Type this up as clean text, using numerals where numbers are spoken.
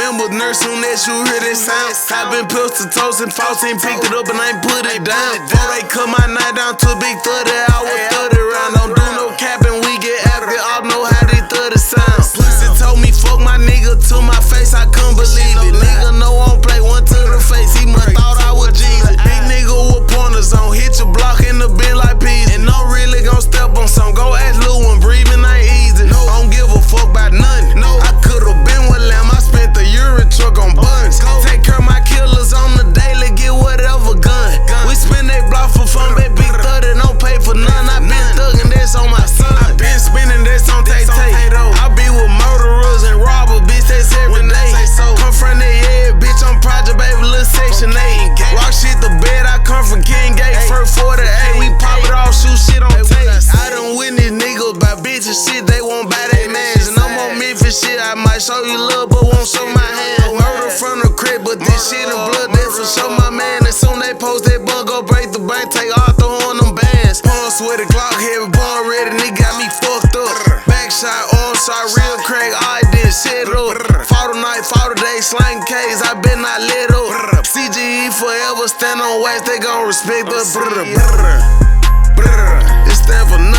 December, nurse, soon as you hear that sound. I've been pills to toast and false, ain't picked it up and I ain't put it down. Before they cut my night down to a big 30, I was 30 round. Don't do no capping, we get after it, all know how they 30 sound. Pussy told me fuck my nigga to my face, I couldn't believe it. Nigga know I don't play one to the face, he must thought I was Jesus. Big nigga with pointers on, hit your block in the bin like peas. And no really gon' step on some, go ask Lil one, breathing ain't easy. No, I don't give a fuck about nothing. No, I could've been with Lamb, I spent the urine truck on buns. Take care of my killers on the daily, get whatever gun. We spend they block for fun, baby, big 30, don't pay for none. I been thuggin', that's on my son. I been spinning, that's on Tay Tay. I be with murderers and robbers, bitch, that's every day. Come from the head, bitch, I'm project, baby, little section 8. Rock shit the bed, I come from King Gate, first 48. We pop it off, shoot shit on tape. I done witnessed niggas by bitches shit, they won't buy that mans. And I'm on Memphis shit, I might show you love, but won't show my hand. Murder from the crib, but this shit in blood, that's for show my man. As soon they post that bun, go break the bank, take Arthur on them bands. Pulse with a Glock, heavy bun ready, nigga got me fucked up. Back shot, arm shot, real crack, I didn't shit up. Fought a night, fought a day, slang K's, I been not lit up. CGE forever, stand on wax, they gon' respect us. This stand for nothing.